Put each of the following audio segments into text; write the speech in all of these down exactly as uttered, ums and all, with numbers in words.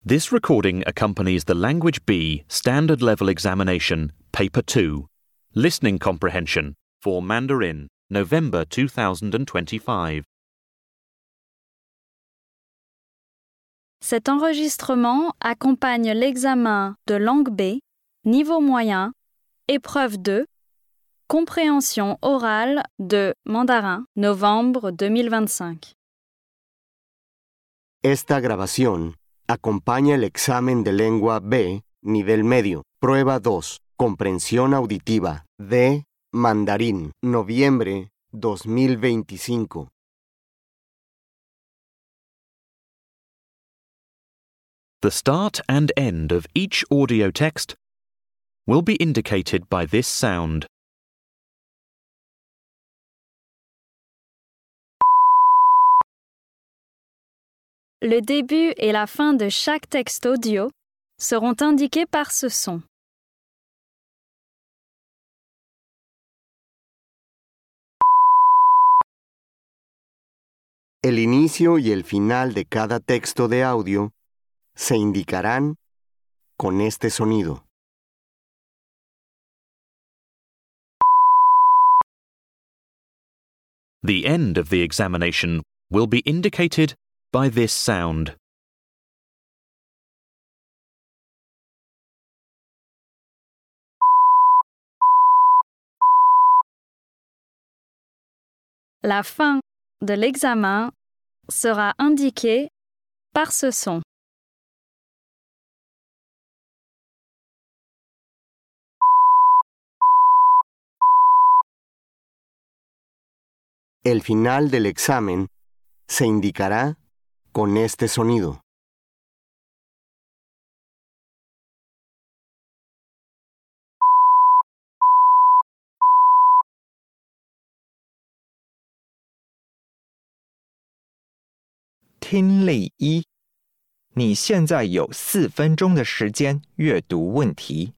This recording accompanies the Language B Standard Level Examination, Paper two, Listening Comprehension for Mandarin, November two thousand twenty-five. Cet enregistrement accompagne l'examen de langue B, niveau moyen, épreuve deux, compréhension orale de mandarin, novembre deux mille vingt-cinq. Esta grabación acompaña el examen de lengua B, nivel medio, prueba dos, comprensión auditiva, de mandarín, noviembre dos mil veinticinco. The start and end of each audio text will be indicated by this sound. Le début et la fin de chaque texte audio seront indiqués par ce son. El inicio y el final de cada texto de audio se indicarán con este sonido. The end of the examination will be indicated by this sound. La fin de l'examen sera indiquée par ce son. El final del examen se indicará con este sonido. "听力一，你现在有四分钟的时间阅读问题。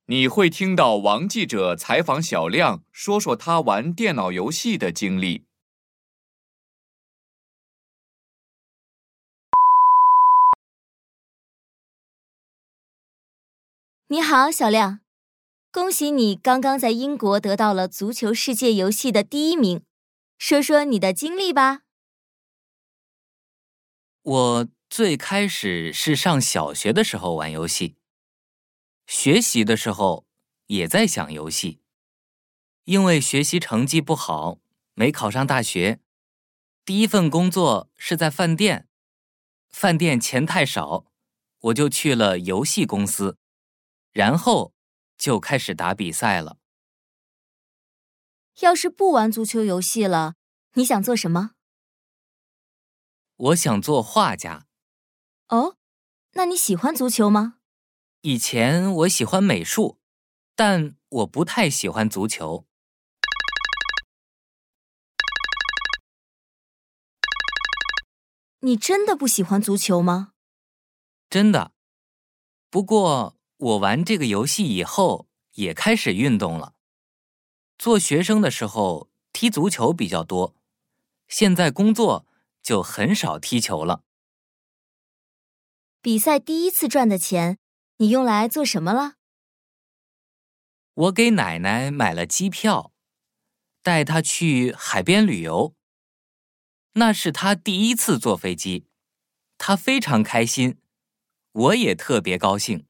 你会听到王记者采访小亮，说说他玩电脑游戏的经历。 你好，小亮，恭喜你刚刚在英国得到了足球世界游戏的第一名，说说你的经历吧。 我最开始是上小学的时候玩游戏，学习的时候也在想游戏。因为学习成绩不好，没考上大学，第一份工作是在饭店，饭店钱太少，我就去了游戏公司，然后就开始打比赛了。 要是不玩足球游戏了，你想做什么？ 我想做画家。 哦，那你喜欢足球吗？ 以前我喜欢美术，但我不太喜欢足球。 你真的不喜欢足球吗？ 真的。不过我玩这个游戏以后也开始运动了。做学生的时候踢足球比较多，现在工作就很少踢球了。 比赛第一次赚的钱，你用来做什么了？ 我给奶奶买了机票，带她去海边旅游。那是她第一次坐飞机，她非常开心，我也特别高兴。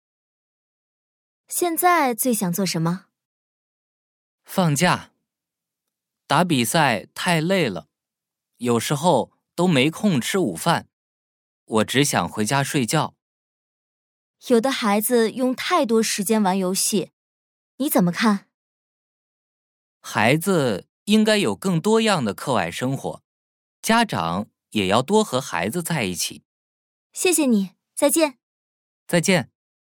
现在最想做什么？ 放假。打比赛太累了，有时候都没空吃午饭，我只想回家睡觉。 有的孩子用太多时间玩游戏，你怎么看？ 孩子应该有更多样的课外生活，家长也要多和孩子在一起。 谢谢你，再见。 再见。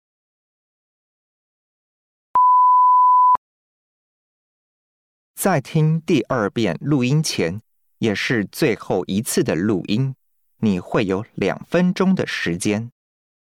在听第二遍录音前，也是最后一次的录音，你会有两分钟的时间。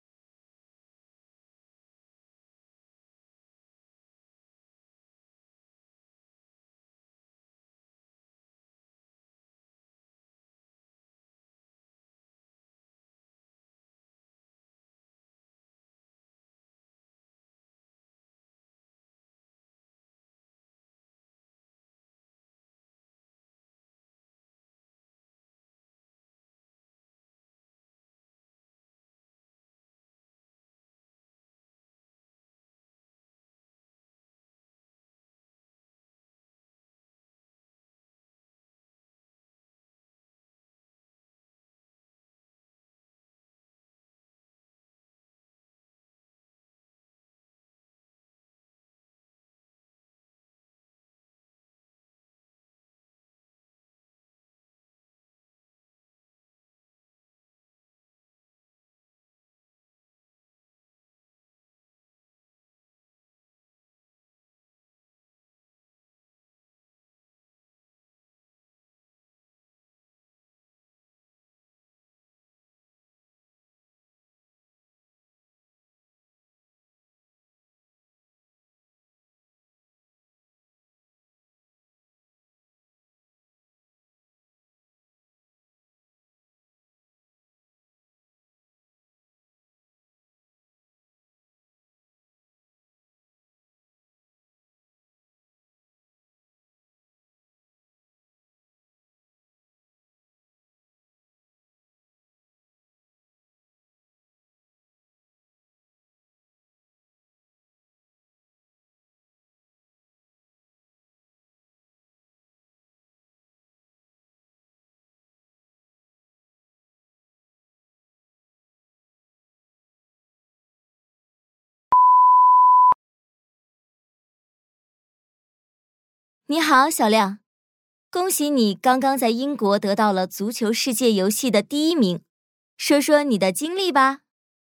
你好，小亮，恭喜你刚刚在英国得到了足球世界游戏的第一名，说说你的经历吧。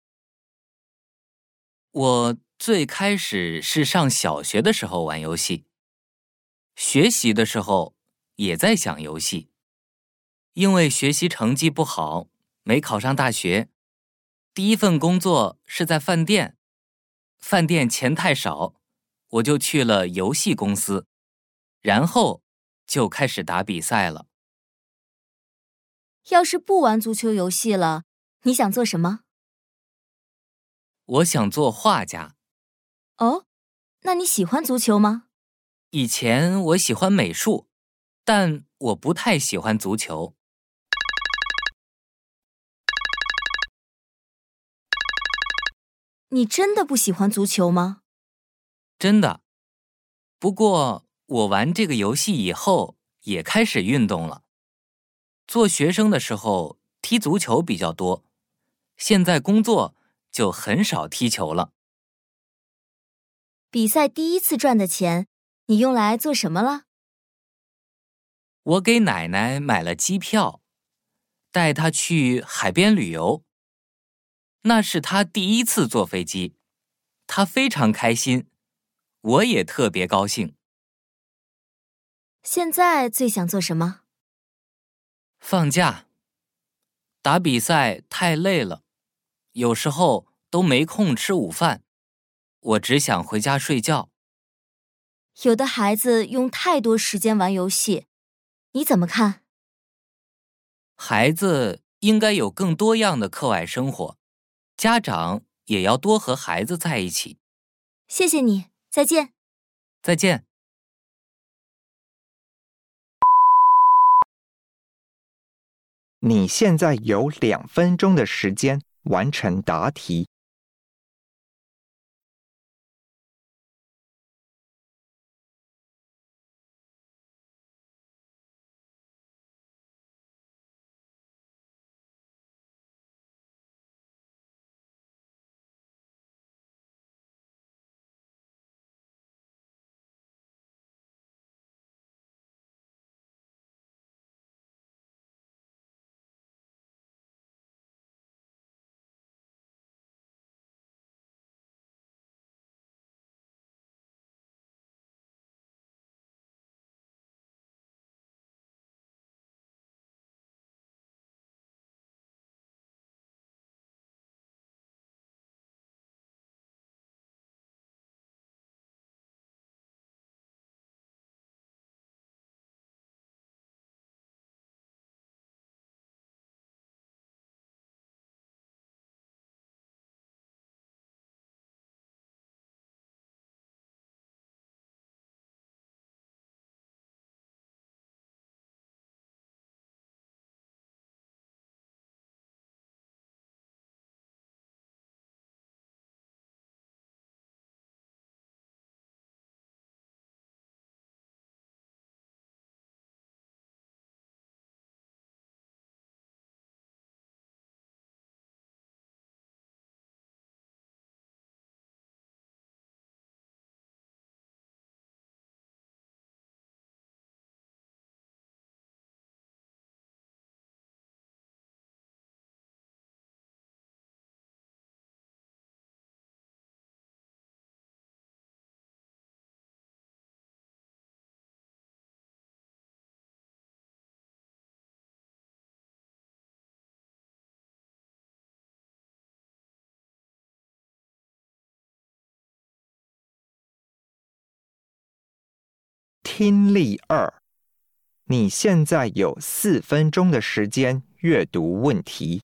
我最开始是上小学的时候玩游戏，学习的时候也在想游戏。因为学习成绩不好，没考上大学，第一份工作是在饭店， 饭店钱太少，我就去了游戏公司，然后就开始打比赛了。 要是不玩足球游戏了，你想做什么？ 我想做画家。 哦，那你喜欢足球吗？ 以前我喜欢美术，但我不太喜欢足球。 你真的不喜欢足球吗？ 真的。不过我玩这个游戏以后也开始运动了。做学生的时候踢足球比较多，现在工作就很少踢球了。 比赛第一次赚的钱，你用来做什么了？ 我给奶奶买了机票，带她去海边旅游。那是她第一次坐飞机，她非常开心，我也特别高兴。 现在最想做什么？ 放假。打比赛太累了，有时候都没空吃午饭，我只想回家睡觉。 有的孩子用太多时间玩游戏，你怎么看？ 孩子应该有更多样的课外生活，家长也要多和孩子在一起。 谢谢你，再见。 再见。 你现在有两分钟的时间完成答题。听力二，你现在有四分钟的时间阅读问题。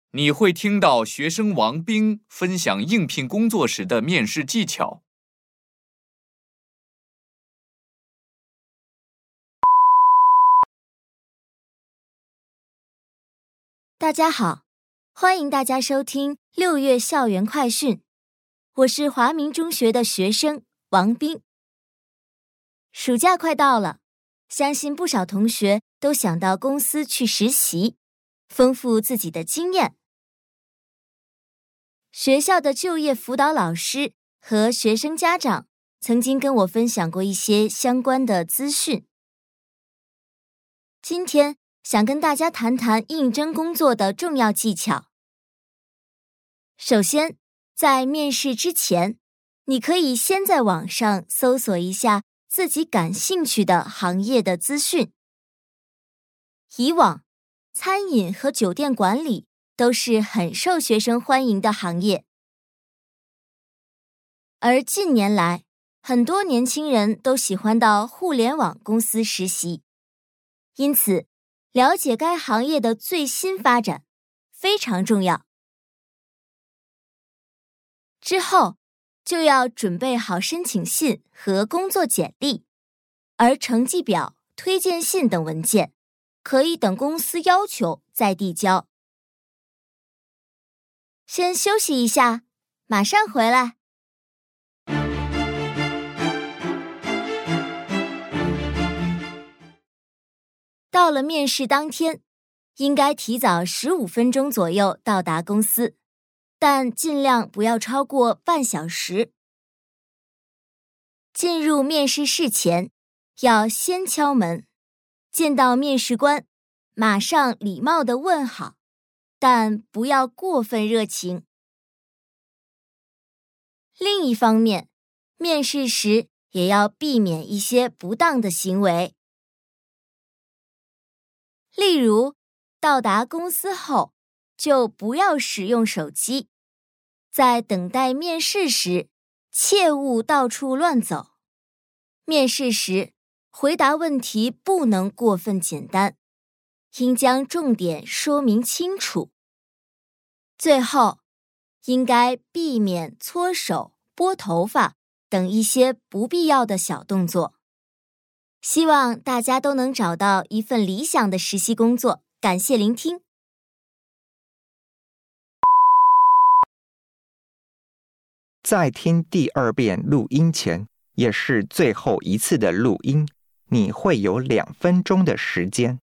你会听到学生王斌分享应聘工作时的面试技巧。 大家好，欢迎大家收听六月校园快讯。我是华明中学的学生王斌。暑假快到了，相信不少同学都想到公司去实习，丰富自己的经验。学校的就业辅导老师和学生家长曾经跟我分享过一些相关的资讯。今天想跟大家谈谈应征工作的重要技巧。首先，在面试之前，你可以先在网上搜索一下自己感兴趣的行业的资讯。以往，餐饮和酒店管理都是很受学生欢迎的行业。而近年来，很多年轻人都喜欢到互联网公司实习，因此，了解该行业的最新发展非常重要。之后，就要准备好申请信和工作简历，而成绩表、推荐信等文件，可以等公司要求再递交。先休息一下，马上回来。到了面试当天，应该提早十五分钟左右到达公司，但尽量不要超过半小时。进入面试室前，要先敲门，见到面试官，马上礼貌地问好，但不要过分热情。另一方面，面试时也要避免一些不当的行为。例如，到达公司后，就不要使用手机。在等待面试时，切勿到处乱走。面试时，回答问题不能过分简单，应将重点说明清楚。最后，应该避免搓手、拨头发等一些不必要的小动作。希望大家都能找到一份理想的实习工作。感谢聆听。 在听第二遍录音前，也是最后一次的录音，你会有两分钟的时间。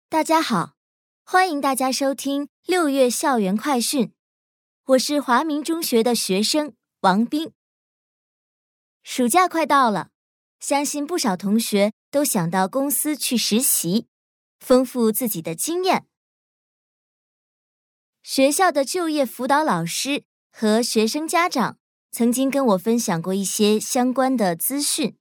大家好，欢迎大家收听六月校园快讯。我是华明中学的学生王斌。暑假快到了，相信不少同学都想到公司去实习，丰富自己的经验。学校的就业辅导老师和学生家长曾经跟我分享过一些相关的资讯。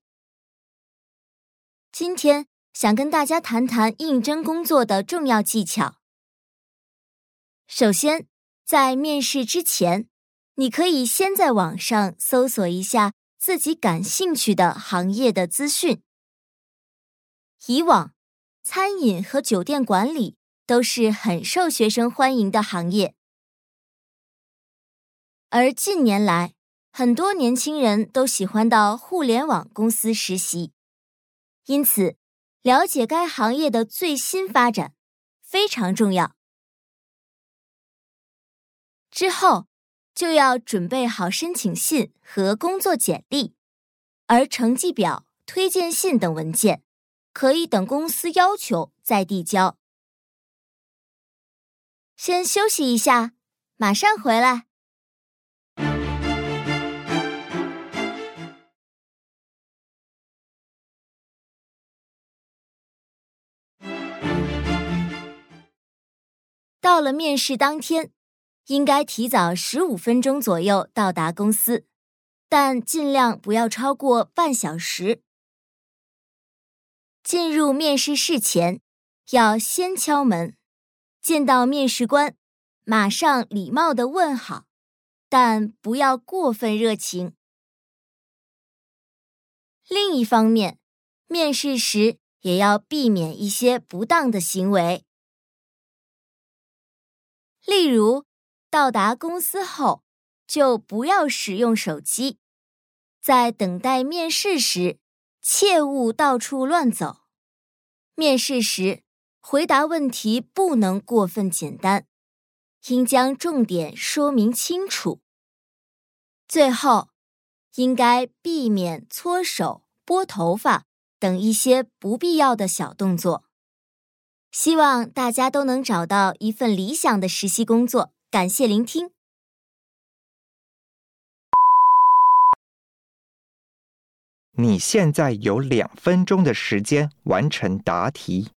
今天想跟大家谈谈应征工作的重要技巧。首先，在面试之前，你可以先在网上搜索一下自己感兴趣的行业的资讯。以往，餐饮和酒店管理都是很受学生欢迎的行业。而近年来，很多年轻人都喜欢到互联网公司实习，因此，了解该行业的最新发展非常重要。之后，就要准备好申请信和工作简历，而成绩表、推荐信等文件，可以等公司要求再递交。先休息一下，马上回来。到了面试当天，应该提早十五分钟左右到达公司，但尽量不要超过半小时。进入面试室前，要先敲门，见到面试官，马上礼貌地问好，但不要过分热情。另一方面，面试时也要避免一些不当的行为。例如，到达公司后，就不要使用手机。在等待面试时，切勿到处乱走。面试时，回答问题不能过分简单，应将重点说明清楚。最后，应该避免搓手、拨头发等一些不必要的小动作。希望大家都能找到一份理想的实习工作。感谢聆听。 你现在有两分钟的时间完成答题。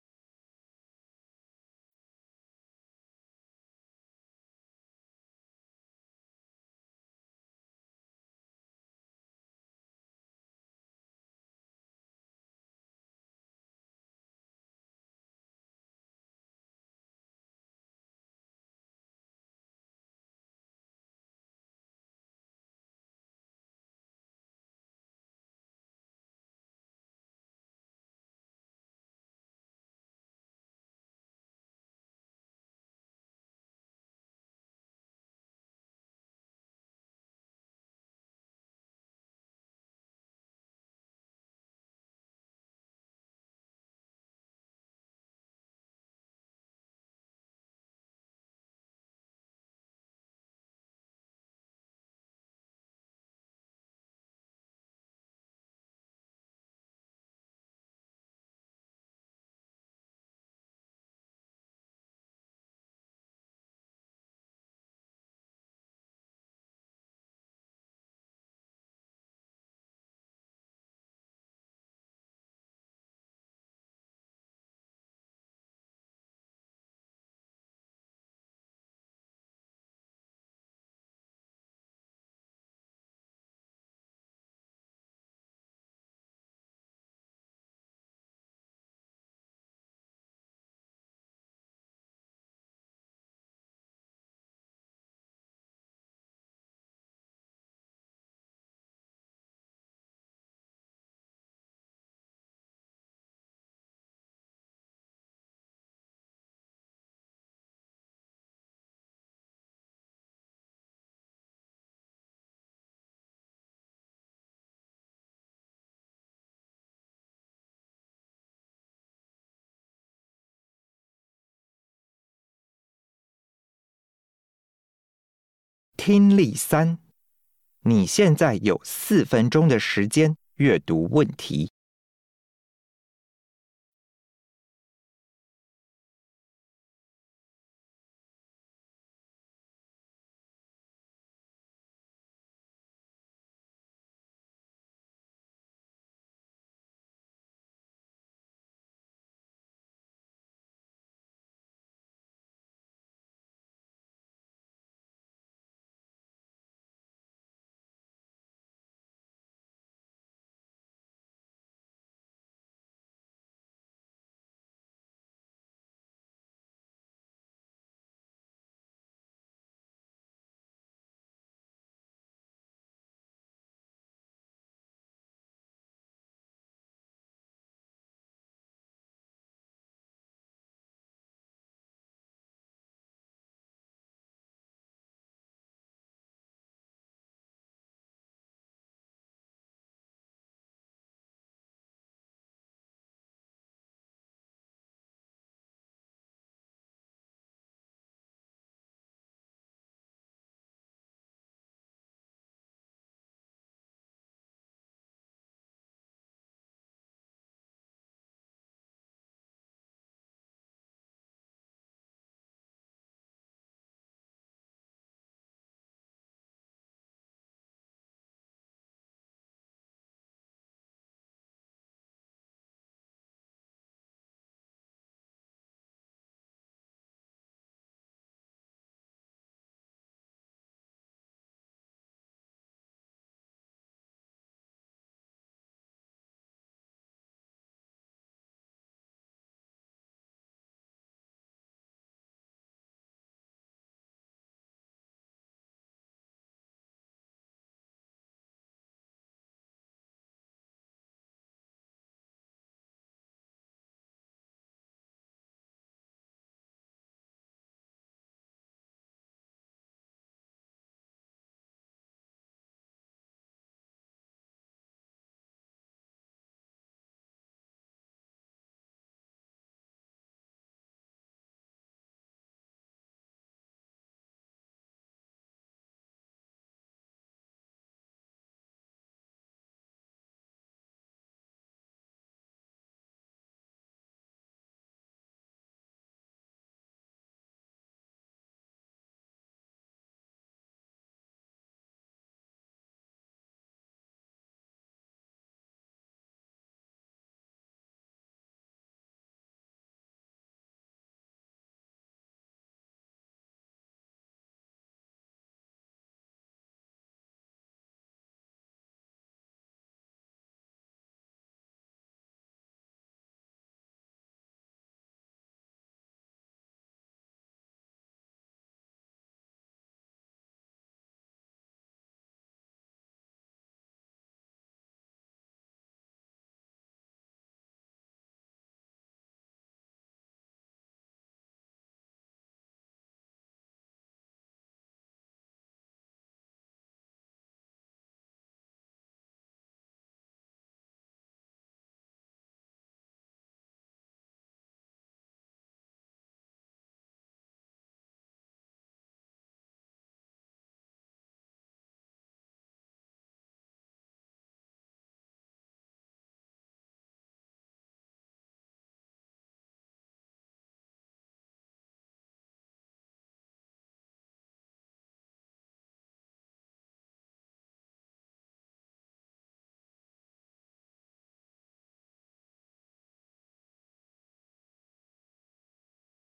听力三，你现在有四分钟的时间阅读问题。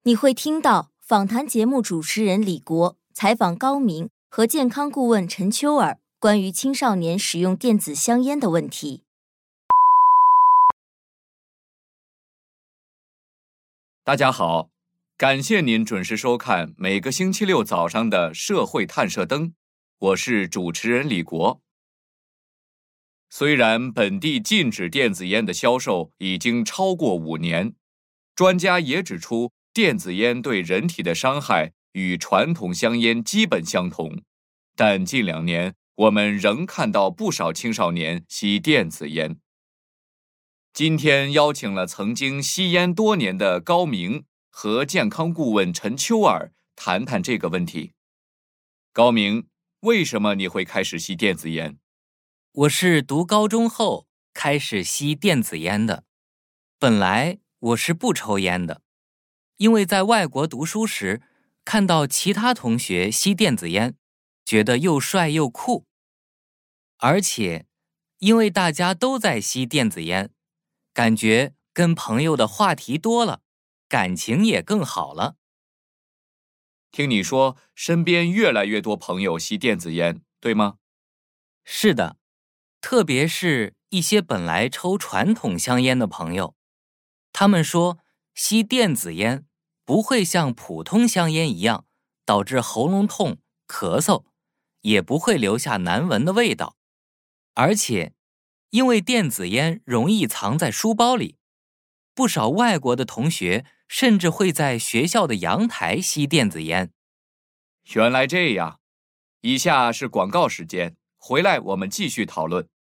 你会听到访谈节目主持人李国采访高明和健康顾问陈秋尔关于青少年使用电子香烟的问题。 大家好，感谢您准时收看每个星期六早上的社会探射灯，我是主持人李国。虽然本地禁止电子烟的销售已经超过五年，专家也指出电子烟对人体的伤害与传统香烟基本相同，但近两年我们仍看到不少青少年吸电子烟。今天邀请了曾经吸烟多年的高明和健康顾问陈秋尔谈谈这个问题。高明，为什么你会开始吸电子烟？ 我是读高中后开始吸电子烟的，本来我是不抽烟的，因为在外国读书时看到其他同学吸电子烟，觉得又帅又酷。而且因为大家都在吸电子烟，感觉跟朋友的话题多了，感情也更好了。 听你说身边越来越多朋友吸电子烟，对吗？ 是的，特别是一些本来抽传统香烟的朋友，他们说吸电子烟不会像普通香烟一样导致喉咙痛、咳嗽，也不会留下难闻的味道。而且因为电子烟容易藏在书包里，不少外国的同学甚至会在学校的阳台吸电子烟。 原来这样，以下是广告时间，回来我们继续讨论。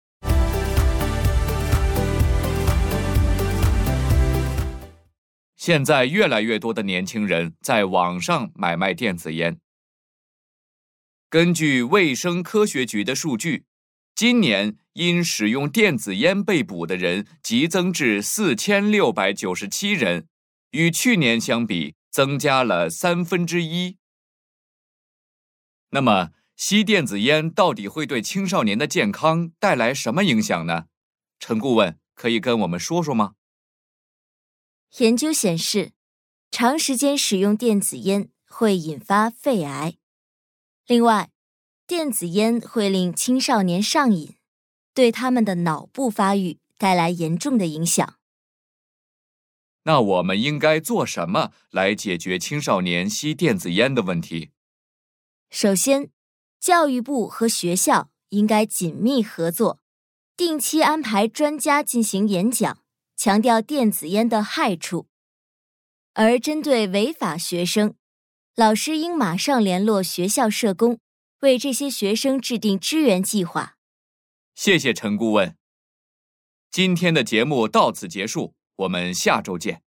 现在越来越多的年轻人在网上买卖电子烟。根据卫生科学局的数据，今年因使用电子烟被捕的人急增至四千六百九十七人，与去年相比增加了三分之一。那么，吸电子烟到底会对青少年的健康带来什么影响呢？陈顾问可以跟我们说说吗？ 研究显示，长时间使用电子烟会引发肺癌。另外，电子烟会令青少年上瘾，对他们的脑部发育带来严重的影响。 那我们应该做什么来解决青少年吸电子烟的问题？ 首先，教育部和学校应该紧密合作，定期安排专家进行演讲，强调电子烟的害处。而针对违法学生，老师应马上联络学校社工，为这些学生制定支援计划。 谢谢陈顾问。今天的节目到此结束，我们下周见。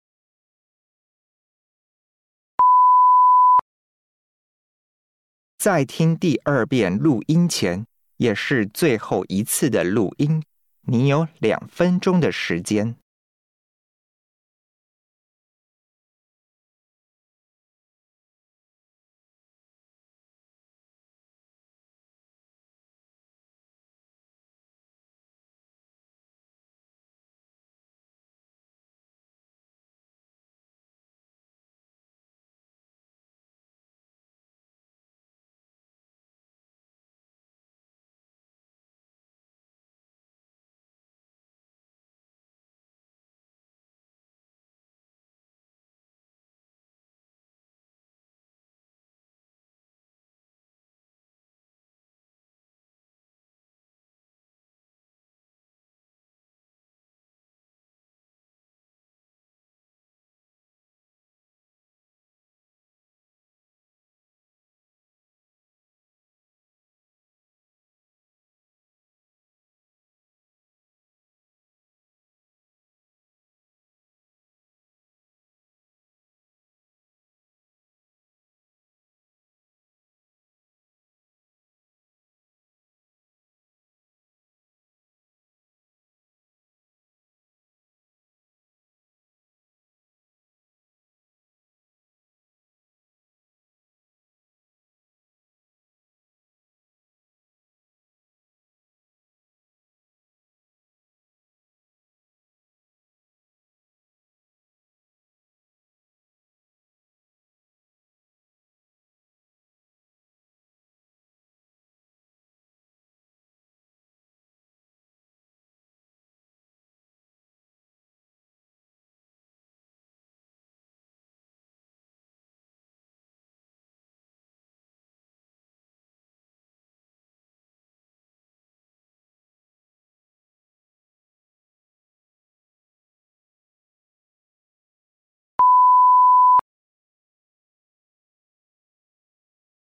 在听第二遍录音前，也是最后一次的录音，你有两分钟的时间。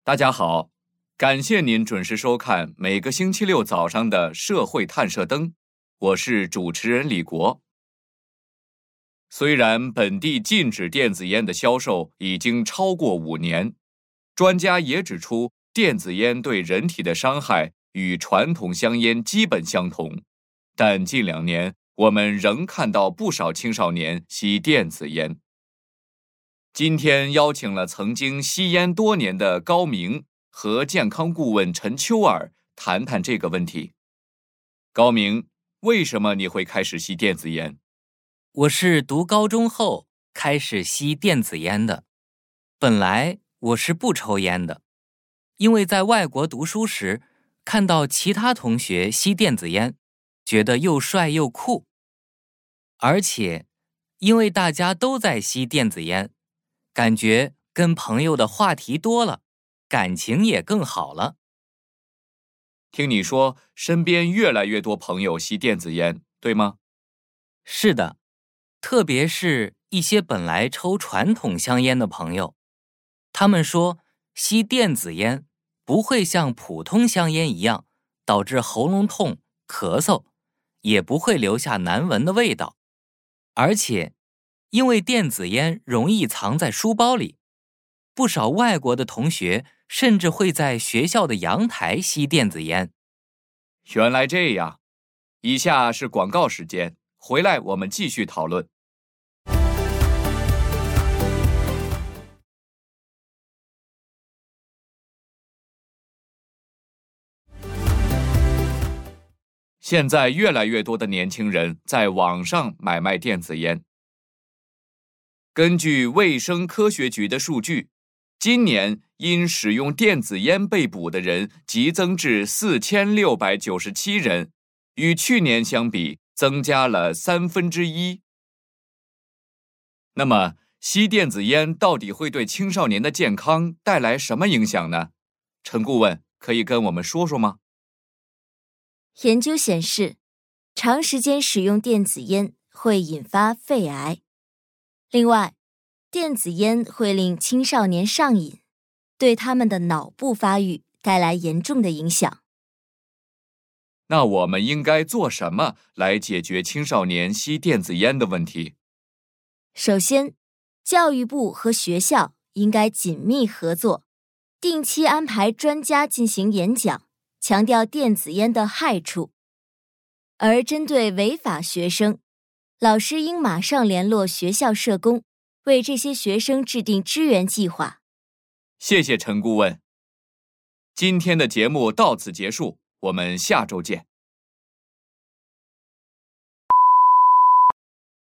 大家好，感谢您准时收看每个星期六早上的社会探射灯，我是主持人李国。虽然本地禁止电子烟的销售已经超过五年，专家也指出，电子烟对人体的伤害与传统香烟基本相同，但近两年我们仍看到不少青少年吸电子烟。今天邀请了曾经吸烟多年的高明和健康顾问陈秋尔谈谈这个问题。高明，为什么你会开始吸电子烟？ 我是读高中后开始吸电子烟的，本来我是不抽烟的，因为在外国读书时看到其他同学吸电子烟，觉得又帅又酷。而且因为大家都在吸电子烟，感觉跟朋友的话题多了，感情也更好了。 听你说身边越来越多朋友吸电子烟，对吗？ 是的，特别是一些本来抽传统香烟的朋友，他们说吸电子烟不会像普通香烟一样导致喉咙痛、咳嗽，也不会留下难闻的味道。而且因为电子烟容易藏在书包里，不少外国的同学甚至会在学校的阳台吸电子烟。 原来这样，以下是广告时间，回来我们继续讨论。现在越来越多的年轻人在网上买卖电子烟。根据卫生科学局的数据，今年因使用电子烟被捕的人急增至四千六百九十七人，与去年相比增加了三分之一。那么，吸电子烟到底会对青少年的健康带来什么影响呢？陈顾问可以跟我们说说吗？ 研究显示，长时间使用电子烟会引发肺癌。另外，电子烟会令青少年上瘾，对他们的脑部发育带来严重的影响。 那我们应该做什么来解决青少年吸电子烟的问题？ 首先，教育部和学校应该紧密合作，定期安排专家进行演讲，强调电子烟的害处。而针对违法学生，老师应马上联络学校社工，为这些学生制定支援计划。 谢谢陈顾问。今天的节目到此结束，我们下周见。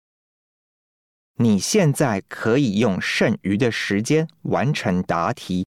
你现在可以用剩余的时间完成答题。